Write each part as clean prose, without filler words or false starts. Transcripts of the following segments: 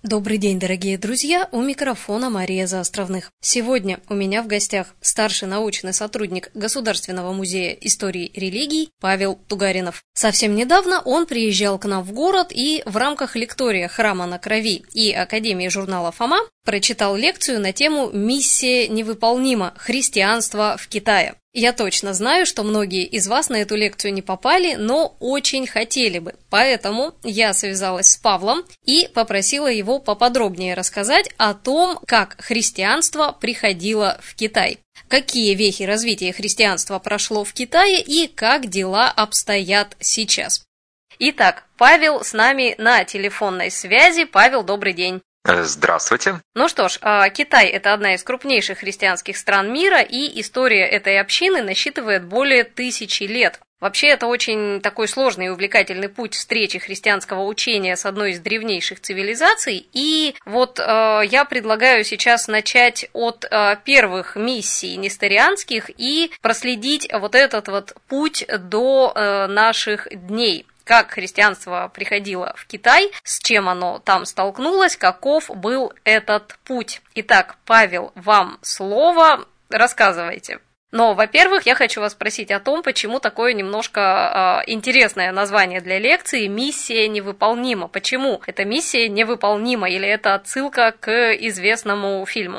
Добрый день, дорогие друзья! У микрофона Мария Заостровных. Сегодня у меня в гостях старший научный сотрудник Государственного музея истории и религий Павел Тугаринов. Совсем недавно он приезжал к нам в город и в рамках лектория «Храма на крови» и Академии журнала «Фома» прочитал лекцию на тему «Миссия невыполнима. Христианство в Китае». Я точно знаю, что многие из вас на эту лекцию не попали, но очень хотели бы. Поэтому я связалась с Павлом и попросила его поподробнее рассказать о том, как христианство приходило в Китай. Какие вехи развития христианства прошло в Китае и как дела обстоят сейчас. Итак, Павел с нами на телефонной связи. Павел, добрый день. Здравствуйте. Ну что ж, Китай – это одна из крупнейших христианских стран мира, и история этой общины насчитывает более 1000 лет. Вообще, это очень такой сложный и увлекательный путь встречи христианского учения с одной из древнейших цивилизаций. И вот я предлагаю сейчас начать от первых миссий несторианских и проследить вот этот вот путь до наших дней. Как христианство приходило в Китай, с чем оно там столкнулось, каков был этот путь. Итак, Павел, вам слово, рассказывайте. Но, во-первых, я хочу вас спросить о том, почему такое немножко интересное название для лекции «Миссия невыполнима». Почему эта миссия невыполнима, или это отсылка к известному фильму?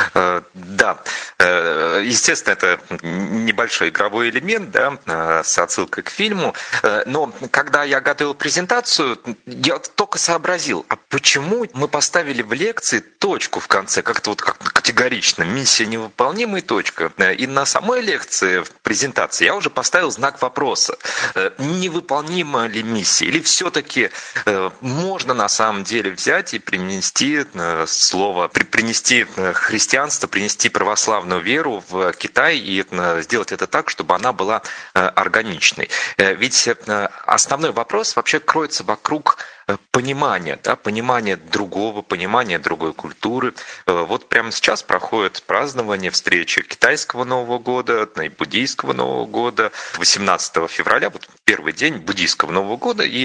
Да, естественно, это небольшой игровой элемент, да, с отсылкой к фильму, но когда я готовил презентацию, я только сообразил, а почему мы поставили в лекции точку в конце, как-то вот как категорично, миссия невыполнима и точка, и на самой лекции, в презентации, я уже поставил знак вопроса, невыполнима ли миссия, или все-таки можно на самом деле взять и принести слово, принести христианство, принести православную веру в Китай и сделать это так, чтобы она была органичной. Ведь основной вопрос вообще кроется вокруг понимания, да, понимания другого, понимания другой культуры. Вот прямо сейчас проходит празднование встречи китайского Нового года и буддийского Нового года. 18 февраля, вот первый день буддийского Нового года, и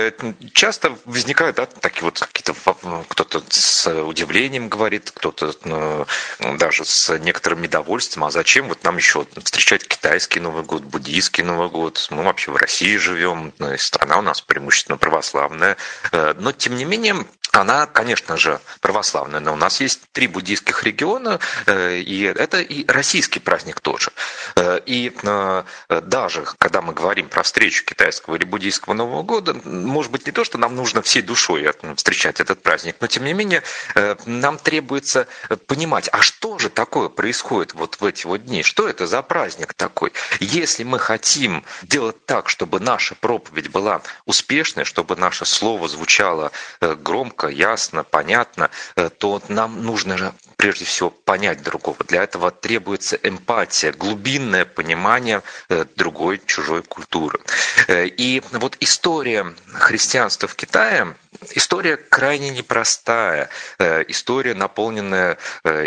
часто возникают, да, такие вот какие-то, кто-то с удивлением говорит, кто-то даже с некоторым недовольством, а зачем вот нам еще встречать китайский Новый год, буддийский Новый год, мы вообще в России живем, страна у нас преимущественно православная, но тем не менее она, конечно же, православная, но у нас есть 3 буддийских региона, и это и российский праздник тоже. И даже когда мы говорим про встречу китайского или буддийского Нового года, может быть, не то, что нам нужно всей душой встречать этот праздник, но тем не менее нам требуется понимать, а что же такое происходит вот в эти вот дни, что это за праздник такой. Если мы хотим делать так, чтобы наша проповедь была успешной, чтобы наше слово звучало громко, ясно, понятно, то нам нужно же прежде всего понять другого. Для этого требуется эмпатия, глубинное понимание другой, чужой культуры. И вот история христианства в Китае, история крайне непростая, история, наполненная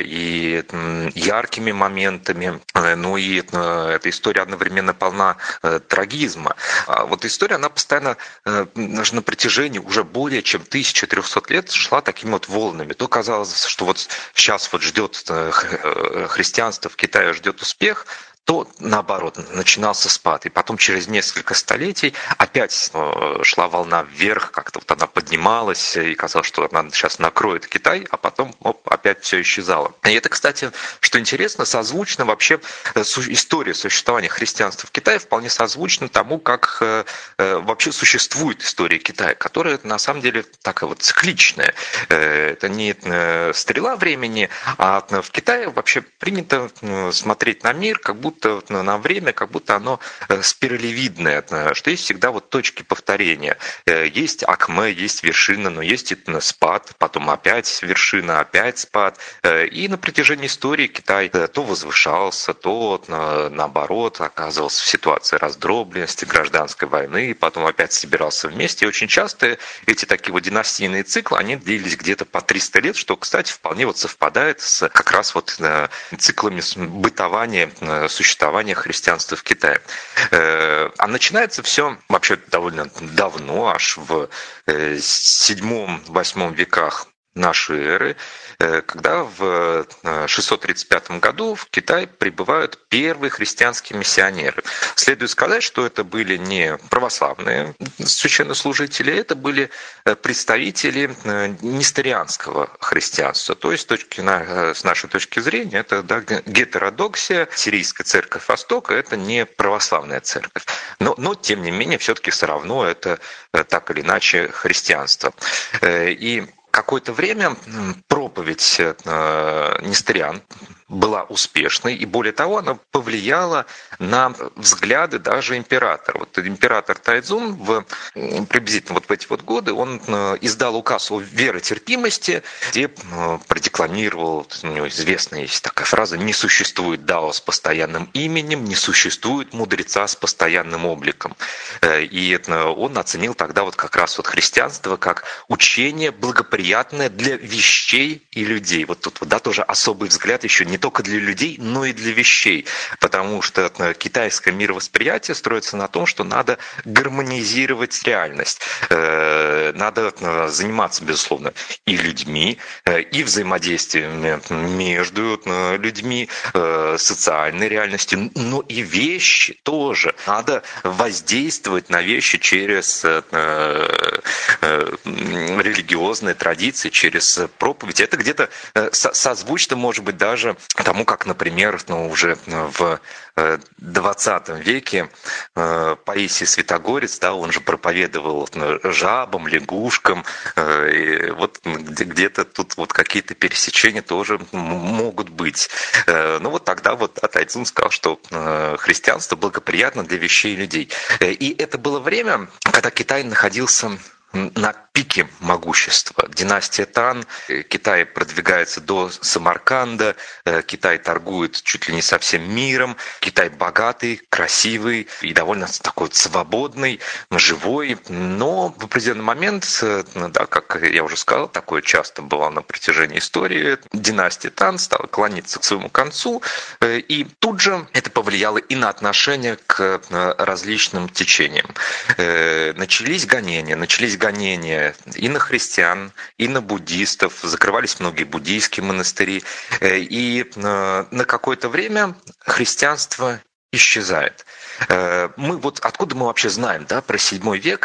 и яркими моментами, но и эта история одновременно полна трагизма. А вот история, она постоянно на протяжении уже более чем 1300 лет шла такими вот волнами. То казалось, что вот сейчас вот ждет христианство в Китае, ждет успех, то, наоборот, начинался спад. И потом через несколько столетий опять шла волна вверх, как-то вот она поднималась, и казалось, что она сейчас накроет Китай, а потом опять все исчезало. И это, кстати, что интересно, созвучно вообще история существования христианства в Китае вполне созвучна тому, как вообще существует история Китая, которая на самом деле такая вот цикличная. Это не стрела времени, а в Китае вообще принято смотреть на мир, как будто на время, как будто оно спиралевидное, что есть всегда вот точки повторения. Есть акме, есть вершина, но есть и спад, потом опять вершина, опять спад. И на протяжении истории Китай то возвышался, то наоборот оказывался в ситуации раздробленности, гражданской войны, потом опять собирался вместе. И очень часто эти такие вот династийные циклы, они длились где-то по 300 лет, что, кстати, вполне вот совпадает с как раз вот циклами бытования, существования христианства в Китае. А начинается все вообще довольно давно, аж в 7-8 веках нашей эры, когда в 635 году в Китай прибывают первые христианские миссионеры. Следует сказать, что это были не православные священнослужители, это были представители несторианского христианства. То есть с нашей точки зрения это гетеродоксия, сирийская церковь Востока, это не православная церковь. Но тем не менее, все-таки все равно это так или иначе христианство. И какое-то время проповедь несториан была успешной, и более того, она повлияла на взгляды даже императора. Вот император Тайцзун приблизительно в эти годы он издал указ о веротерпимости, где продекламировал, у него известная есть такая фраза: «Не существует дао с постоянным именем, не существует мудреца с постоянным обликом». И он оценил тогда как раз христианство как учение благоприятное для вещей и людей. Вот тут тоже особый взгляд еще не только для людей, но и для вещей, потому что китайское мировосприятие строится на том, что надо гармонизировать реальность, надо заниматься, безусловно, и людьми, и взаимодействием между людьми, социальной реальностью, но и вещи тоже. Надо воздействовать на вещи через религиозные традиции, через проповедь. Это где-то созвучно, может быть, даже тому, как, например, уже в 20 веке Паисий Святогорец, он же проповедовал жабам, лягушкам, и где-то тут какие-то пересечения тоже могут быть. Но тогда Тайцзун сказал, что христианство благоприятно для вещей и людей. И это было время, когда Китай находился на пике могущества. Династия Тан, Китай продвигается до Самарканда, Китай торгует чуть ли не со всем миром, Китай богатый, красивый и довольно такой свободный, живой, но в определенный момент, как я уже сказал, такое часто было на протяжении истории, династия Тан стала клониться к своему концу, и тут же это повлияло и на отношение к различным течениям. Начались гонения и на христиан, и на буддистов, закрывались многие буддийские монастыри, и на какое-то время христианство исчезает. Откуда мы вообще знаем про VII век?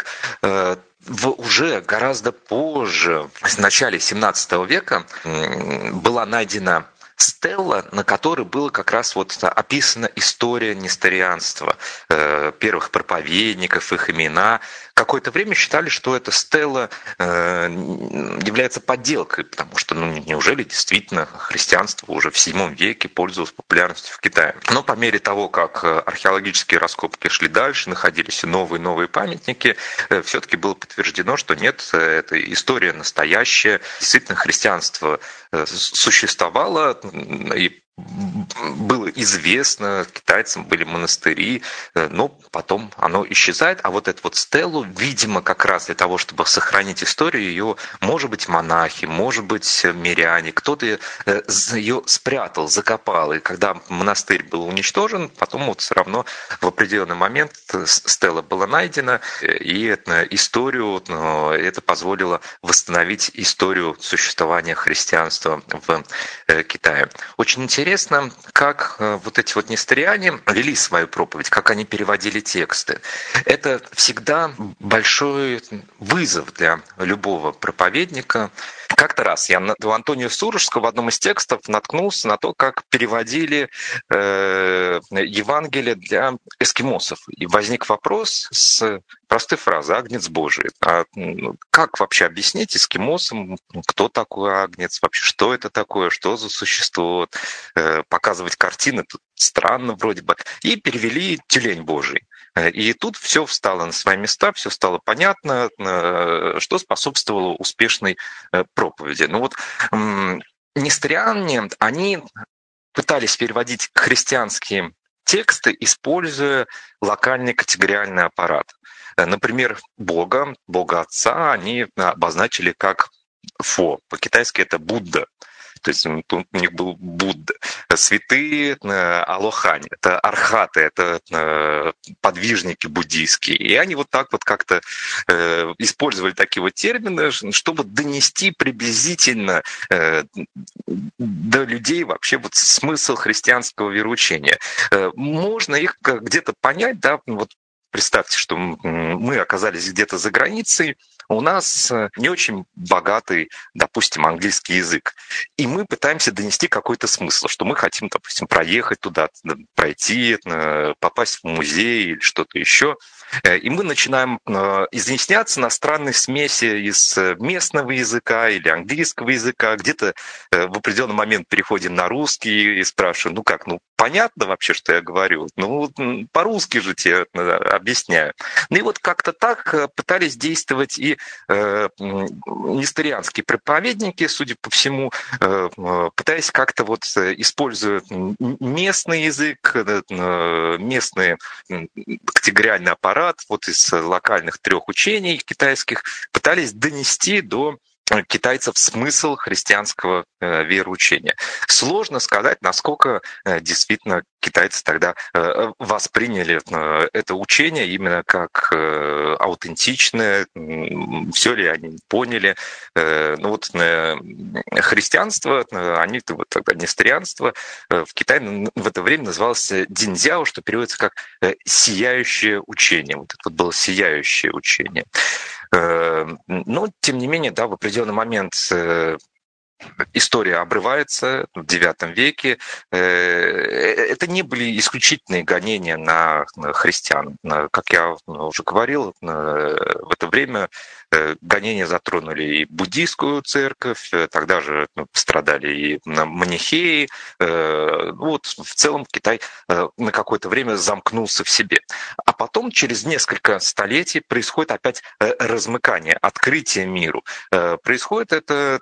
Уже гораздо позже, в начале XVII века, была найдена стелла, на которой была как раз описана история несторианства, первых проповедников, их имена. Какое-то время считали, что эта стелла является подделкой, потому что, неужели действительно христианство уже в VII веке пользовалось популярностью в Китае? Но по мере того, как археологические раскопки шли дальше, находились новые и новые памятники, все-таки было подтверждено, что нет, это история настоящая, действительно христианство существовало, и было известно, китайцам были монастыри, но потом оно исчезает. А эту стеллу, видимо, как раз для того, чтобы сохранить историю, ее, может быть, монахи, может быть, миряне, кто-то ее спрятал, закопал. И когда монастырь был уничтожен, потом все равно в определенный момент стелла была найдена, и историю, это позволило восстановить историю существования христианства в Китае. Очень интересно, как эти несториане вели свою проповедь, как они переводили тексты. Это всегда большой вызов для любого проповедника. Как-то раз я у Антония Сурожского в одном из текстов наткнулся на то, как переводили Евангелие для эскимосов. И возник вопрос с простой фразы «Агнец Божий». Как вообще объяснить эскимосам, кто такой агнец, вообще что это такое, что за существо? Показывать картины тут странно вроде бы. И перевели «Тюлень Божий». И тут все встало на свои места, все стало понятно, что способствовало успешной проповеди. Несториане, они пытались переводить христианские тексты, используя локальный категориальный аппарат. Например, Бога Отца они обозначили как Фо. По-китайски это Будда. То есть у них был Будда. Святые Алохани, это архаты, это подвижники буддийские. И они вот так вот как-то использовали такие вот термины, чтобы донести приблизительно до людей вообще вот смысл христианского вероучения. Можно их где-то понять, да, вот представьте, что мы оказались где-то за границей, у нас не очень богатый, допустим, английский язык. И мы пытаемся донести какой-то смысл, что мы хотим, допустим, проехать туда, пройти, попасть в музей или что-то еще. И мы начинаем изъясняться на странной смеси из местного языка или английского языка. Где-то в определенный момент переходим на русский и спрашиваем, ну как, ну понятно вообще, что я говорю? Ну по-русски же тебе объясняю. Ну и вот как-то так пытались действовать и несторианские проповедники, судя по всему, пытаясь как-то вот, используя местный язык, местный категориальный аппарат, вот из локальных 3 учений китайских, пытались донести до китайцев смысл христианского вероучения. Сложно сказать, насколько действительно китайцы тогда восприняли это учение именно как аутентичное, все ли они поняли. Ну вот христианство, они вот тогда несторианство, в Китае в это время называлось динзяо, что переводится как сияющее учение. Вот это вот было сияющее учение. Но, тем не менее, да, в определенный момент история обрывается в IX веке. Это не были исключительные гонения на христиан. Как я уже говорил, в это время гонения затронули и буддийскую церковь, тогда же пострадали и манихеи. Вот в целом Китай на какое-то время замкнулся в себе. А потом, через несколько столетий, происходит опять размыкание, открытие миру. Происходит это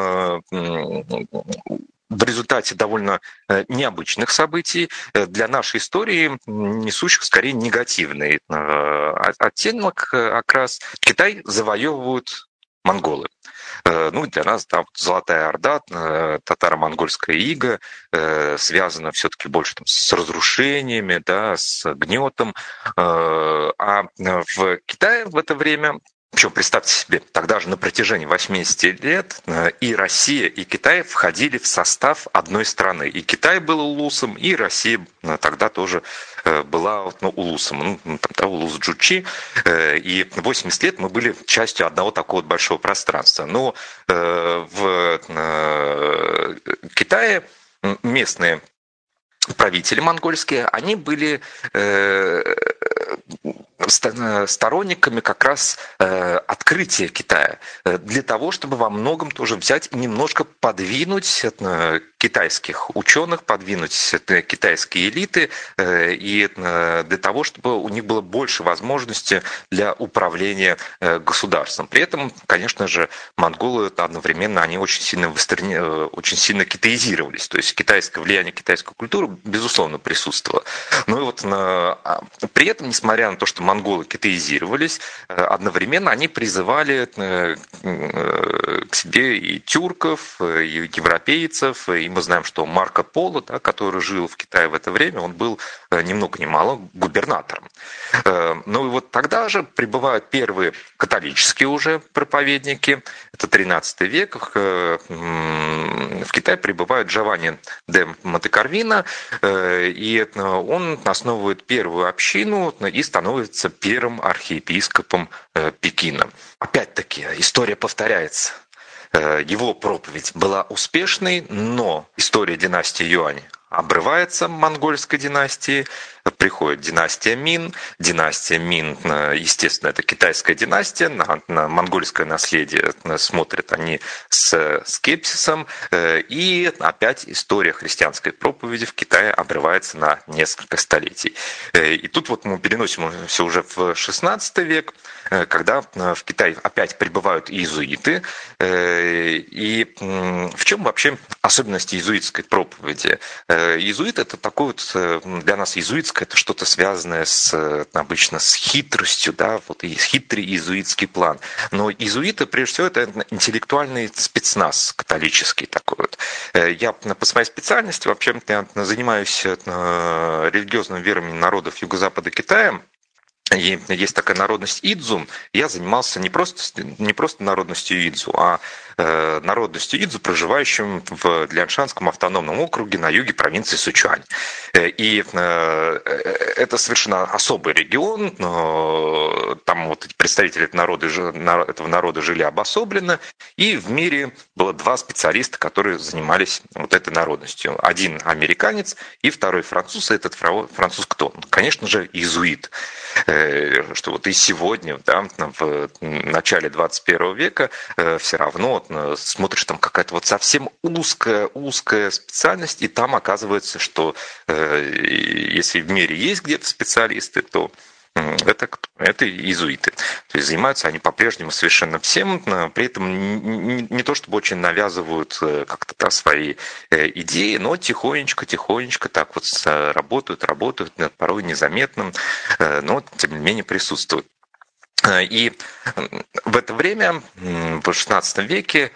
в результате довольно необычных событий, для нашей истории несущих скорее негативный оттенок, окрас. Китай завоевывают монголы. Ну, для нас, да, Золотая Орда, татаро-монгольская ига, связана все-таки больше там с разрушениями, да, с гнетом. А в Китае в это время, причем, представьте себе, тогда же на протяжении 80 лет и Россия, и Китай входили в состав одной страны. И Китай был улусом, и Россия тогда тоже была улусом. Ну, тогда улус Джучи. И 80 лет мы были частью одного такого вот большого пространства. Но в Китае местные правители монгольские, они были сторонниками как раз открытия Китая, для того, чтобы во многом тоже взять и немножко подвинуть китайских ученых, подвинуть китайские элиты, и для того, чтобы у них было больше возможностей для управления государством. При этом, конечно же, монголы одновременно, они очень сильно китаизировались, то есть китайское влияние, китайскую культуру, безусловно, присутствовало. Но и вот при этом, несмотря на то, что монголы китаизировались, одновременно они призывали к себе и тюрков, и европейцев. И мы знаем, что Марко Поло, да, который жил в Китае в это время, он был ни много ни мало губернатором. Ну и вот тогда же прибывают первые католические уже проповедники. Это 13 век. В Китае прибывает Джованни де Монте-Карвино, и он основывает первую общину и становится первым архиепископом Пекина. Опять-таки, история повторяется. Его проповедь была успешной, но история династии Юань обрывается, монгольской династии, приходит династия Мин. Династия Мин, естественно, это китайская династия, на монгольское наследие смотрят они с скепсисом, и опять история христианской проповеди в Китае обрывается на несколько столетий. И тут вот мы переносимся уже в XVI век, когда в Китай опять прибывают иезуиты. И в чем вообще особенность иезуитской проповеди? Иезуит — это такое вот для нас иезуитское иезуитское – это что-то связанное обычно с хитростью, да, вот и хитрый иезуитский план. Но иезуиты, прежде всего, это интеллектуальный спецназ католический такой вот. Я по своей специальности вообще занимаюсь религиозными верами народов Юго-Запада Китая. И есть такая народность идзу. Я занимался не просто народностью идзу, а народностью идзу, проживающим в Ляншанском автономном округе на юге провинции Сычуань. И это совершенно особый регион. Там вот представители этого народа жили обособленно. И в мире было два специалиста, которые занимались вот этой народностью. Один американец и второй француз. И этот француз кто? Конечно же, иезуит. Что вот и сегодня, да, в начале 21 века все равно смотришь, там какая-то вот совсем узкая специальность, и там оказывается, что если в мире есть где-то специалисты, то это иезуиты. То есть занимаются они по-прежнему совершенно всем, при этом не то чтобы очень навязывают как-то свои идеи, но тихонечко так вот работают, порой незаметно, но тем не менее присутствуют. И в это время, в XVI веке,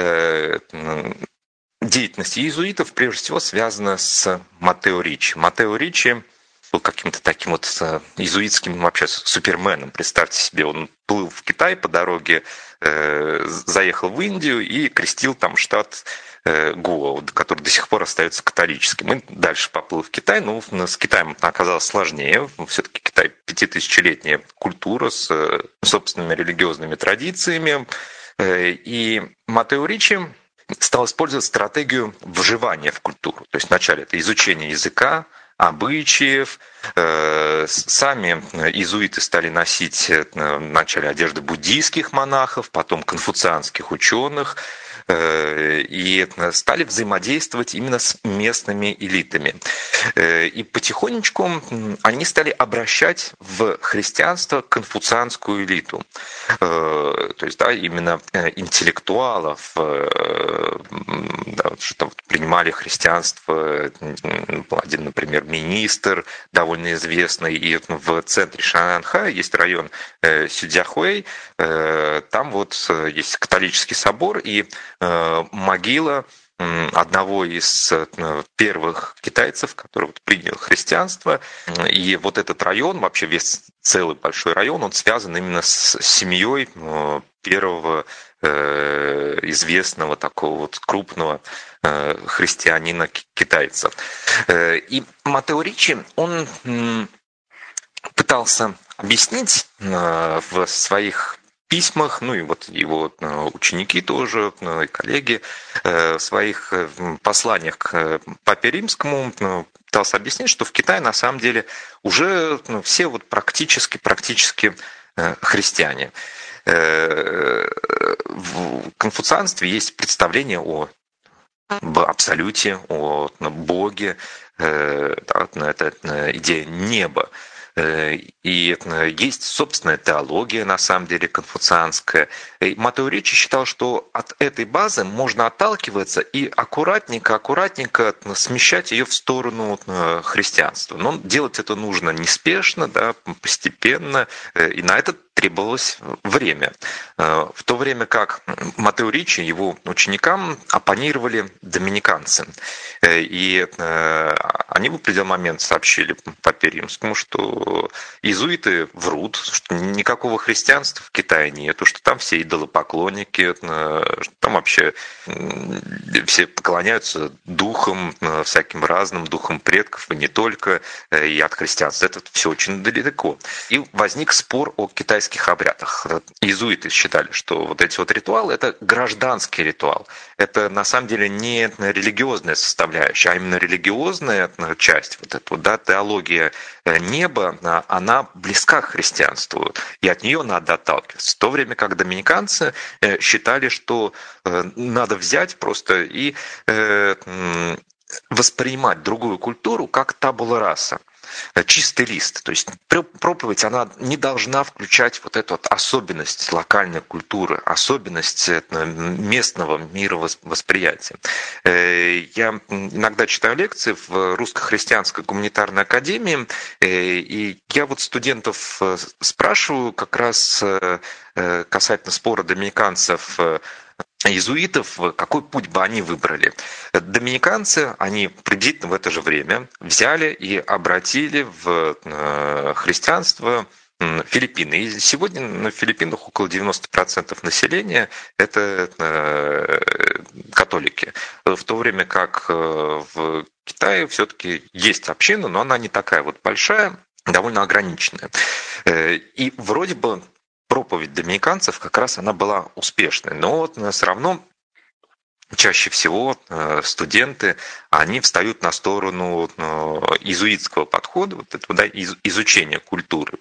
деятельность иезуитов прежде всего связана с Маттео Риччи. Маттео Риччи был каким-то таким вот иезуитским вообще суперменом. Представьте себе, он плыл в Китай по дороге, заехал в Индию и крестил там штат Гоа, который до сих пор остается католическим. И дальше поплыл в Китай, но с Китаем это оказалось сложнее. Все-таки Китай 5000-летняя культура с собственными религиозными традициями. И Маттео Риччи стал использовать стратегию вживания в культуру. То есть вначале это изучение языка, обычаев. Сами иезуиты стали носить вначале одежды буддийских монахов, потом конфуцианских ученых, и стали взаимодействовать именно с местными элитами. И потихонечку они стали обращать в христианство конфуцианскую элиту. То есть, да, именно интеллектуалов, да, что принимали христианство. Был один, например, министр, довольно известный, и в центре Шанхая есть район Сюцзяхуэй, там вот есть католический собор и могила одного из первых китайцев, который вот принял христианство. И вот этот район, вообще весь целый большой район, он связан именно с семьей первого известного такого вот крупного христианина-китайца. И Маттео Риччи, он пытался объяснить в своих письмах, ну и вот его ученики тоже, и коллеги, в своих посланиях к Папе Римскому пытался объяснить, что в Китае на самом деле уже все вот практически христиане. В конфуцианстве есть представление об абсолюте, о Боге, это идея неба. И есть собственная теология, на самом деле, конфуцианская. И Маттео Риччи считал, что от этой базы можно отталкиваться и аккуратненько смещать ее в сторону христианства. Но делать это нужно неспешно, да, постепенно, и на это требовалось время. В то время как Маттео Риччи, его ученикам, оппонировали доминиканцы. И они в определенный момент сообщили Папе Римскому, что иезуиты врут, что никакого христианства в Китае нету, что там все идолопоклонники, что там вообще все поклоняются духам, всяким разным духам предков, и не только, и от христианства. Это все очень далеко. И возник спор о китайских обрядах. Иезуиты считали, что вот эти вот ритуалы – это гражданский ритуал. Это на самом деле не религиозная составляющая, а именно религиозная часть, вот эта вот, да, теология неба, она близка к христианству, и от нее надо отталкиваться. В то время как доминиканцы считали, что надо взять просто и воспринимать другую культуру как табула раса. чистый лист. То есть проповедь, она не должна включать вот эту вот особенность локальной культуры, особенность местного мировосприятия. Я иногда читаю лекции в Русско-христианской гуманитарной академии, и я вот студентов спрашиваю как раз касательно спора доминиканцев иезуитов, какой путь бы они выбрали. Доминиканцы, они приблизительно в это же время взяли и обратили в христианство Филиппины. И сегодня на Филиппинах около 90% населения – это католики. В то время как в Китае все-таки есть община, но она не такая вот большая, довольно ограниченная. И вроде бы проповедь доминиканцев как раз она была успешной, но вот все равно чаще всего студенты, они встают на сторону иезуитского подхода, вот этого, да, изучения культуры.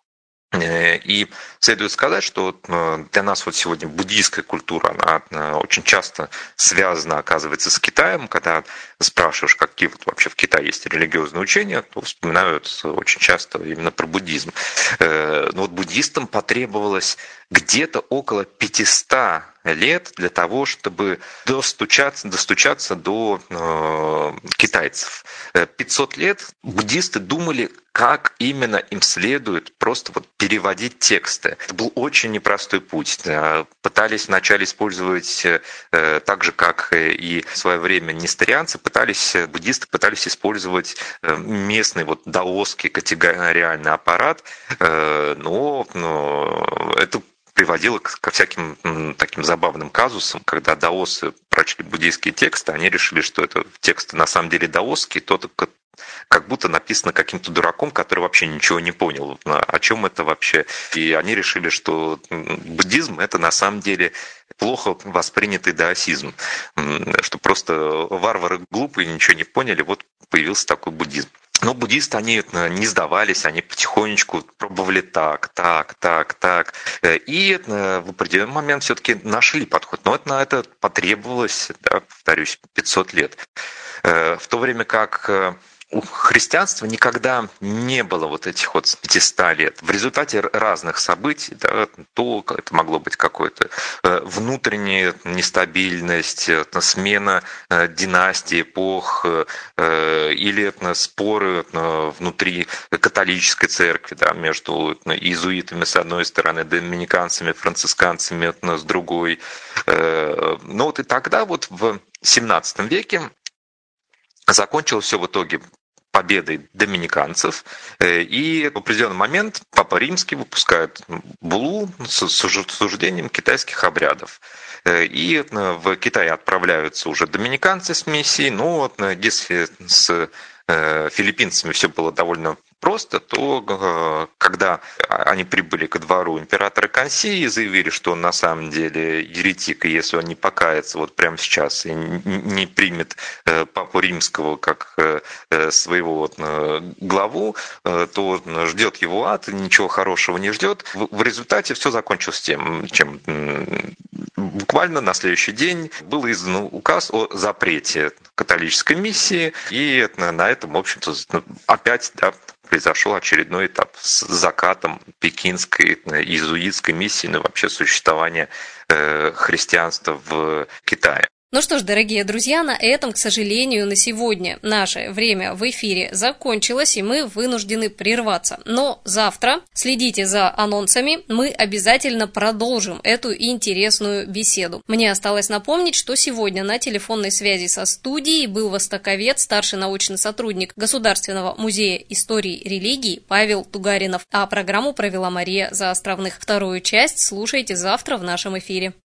И следует сказать, что для нас вот сегодня буддийская культура, она очень часто связана, оказывается, с Китаем. Когда спрашиваешь, какие вот вообще в Китае есть религиозные учения, то вспоминают очень часто именно про буддизм. Но вот буддистам потребовалось где-то около 500 лет для того, чтобы достучаться до китайцев. 500 лет буддисты думали, как именно им следует просто вот переводить тексты. Это был очень непростой путь. Пытались вначале использовать так же, как и в свое время несторианцы, буддисты пытались использовать местный вот даосский категориальный аппарат, но это приводило ко всяким таким забавным казусам, когда даосы прочли буддийские тексты, они решили, что это тексты на самом деле даосские, как будто написано каким-то дураком, который вообще ничего не понял, о чем это вообще. И они решили, что буддизм – это на самом деле плохо воспринятый даосизм, что просто варвары глупые, ничего не поняли, вот появился такой буддизм. Но буддисты, они не сдавались, они потихонечку пробовали так. И в определенный момент все-таки нашли подход. Но на это потребовалось, да, повторюсь, 500 лет. В то время как у христианства никогда не было вот этих вот 500 лет. В результате разных событий, да, то это могло быть какая-то внутренняя нестабильность, смена династий, эпох, или споры внутри католической церкви, да, между иезуитами с одной стороны, доминиканцами, францисканцами с другой. Но вот и тогда, вот в XVII веке, закончилось все в итоге победой доминиканцев, и в определенный момент Папа Римский выпускает буллу с осуждением китайских обрядов. И в Китай отправляются уже доминиканцы с миссией, но вот если с филиппинцами все было довольно просто, то когда они прибыли ко двору императора Кансии и заявили, что он на самом деле еретик, и если он не покается вот прямо сейчас и не примет Папу Римского как своего вот главу, то ждет его ад, ничего хорошего не ждет. В результате все закончилось тем, чем буквально на следующий день был издан указ о запрете католической миссии, и на этом, в общем-то, опять, да, произошел очередной этап с закатом пекинской иезуитской миссии, но вообще существования христианства в Китае. Ну что ж, дорогие друзья, на этом, к сожалению, на сегодня наше время в эфире закончилось, и мы вынуждены прерваться. Но завтра следите за анонсами, мы обязательно продолжим эту интересную беседу. Мне осталось напомнить, что сегодня на телефонной связи со студией был востоковед, старший научный сотрудник Государственного музея истории и религии Павел Тугаринов, а программу провела Мария Заостровных. Вторую часть слушайте завтра в нашем эфире.